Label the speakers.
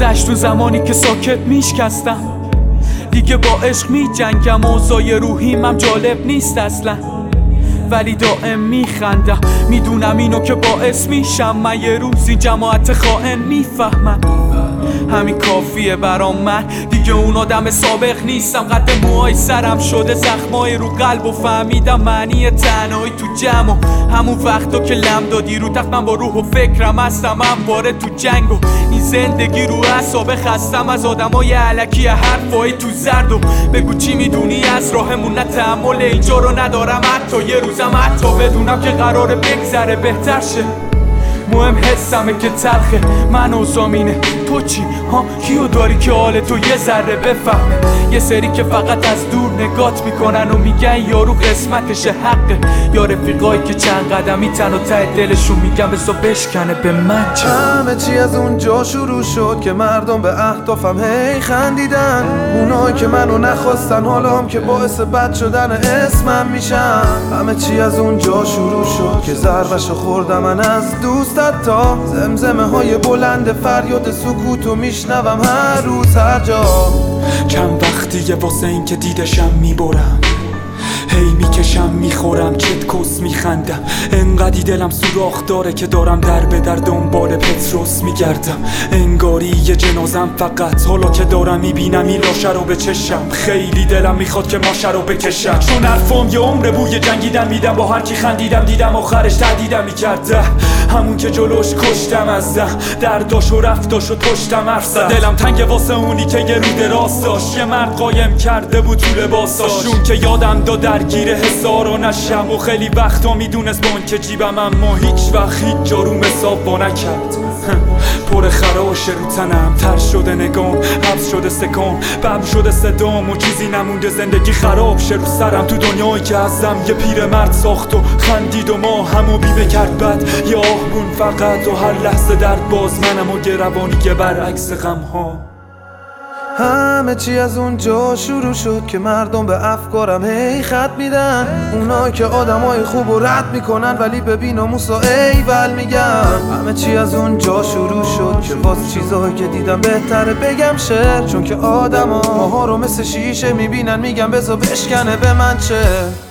Speaker 1: گذشت اون زمانی که ساکت میشکستم، دیگه با عشق میجنگم. اوضاع روحیم جالب نیست اصلا، ولی دائم میخندم. میدونم اینو که باعث میشم من یه روزی جماعت خائن میفهمن. همین کافیه برام، من دیگه اون آدم سابق نیستم. قد موهای سرم شده زخمای رو قلب و فهمیدم معنی تنهایی تو جمع. و همون وقتا که لم دادی رو تخت من با روح و فکرم هستم همواره تو جنگ. و این زندگی رو اعصاب خستم از آدمای الکی حرفای تو زرد. و بگو چی میدونی از راهمون؟ نه تحمل اینجا رو ندارم حتی یه روزم، حتی بدونم که قراره بگذره بهتر شه. مهم حسمه که تلخه، من و زامینه. تو چی؟ ها کیو داری که حال تو یه ذره بفهمه؟ یه سری که فقط از دور نگات میکنن و میگن یارو قسمتشه حقه. یا رفیقایی که چند قدمی تن و ته دلشون میگن بزا بشکنه به من چه؟
Speaker 2: همه چی از اونجا شروع شد که مردم به اهدافم هی خندیدن. اونایی که منو نخواستن حالا هم که باعث بد شدن اسمم میشن. همه چی از اونجا شروع شد که ضربشو خوردم من از دوستت. تا زمزمه های بلند فریاد سکوتو میشنوم هر روز هر جا.
Speaker 1: چند وقتیه واسه این که دیدشم میبرم، هی میکشم میخورم چت کس میخندم. انقدی دلم سوراخ داره که دارم در به در دنبال پتروس میگردم. انگاری یه جنازم فقط، حالا که دارم میبینم این لاشه رو به چشم. خیلی دلم میخواد که ماشه رو بکشم، چون حرفام یه عمر بوی جنگیدن میدم. با هر کی خندیدم دیدم آخرش تهدیدم میکرده. همون که جلوش کشتم از درداش و رفتاش و پشتم حرف. دلم تنگ واسه اونی که یه رو دراز داشت، یه مرد قایم کرده بود تو لباساش. اون که یادم داد درگیر هزارو نشم و خیلی وقتا میدونست بان که جیبم، اما هیچ وقت هیچ جارو حساب با نکرد. پر خراش رو تنم، تر شده نگام، حبس شده سکام، بم شده صدام و چیزی نمونده زندگی خراب شه رو سرم. تو دنیایی که ازم یه پیرمرد ساخت و خندید و ما همو بیمه کرد بد. یه آهمون فقط و هر لحظه درد باز منم و گروانی که برعکس غم ها.
Speaker 2: همه چی از اونجا شروع شد که مردم به افکارم هی خط میدن. اونایی که آدمای خوب و رد میکنن ولی به بی‌ناموس و ایول میگن. همه چی از اونجا شروع شد که باز چیزایی که دیدم بهتره بگم شعر. چون که آدما ماها رو مثل شیشه میبینن، میگن بذار بشکنه به من چه.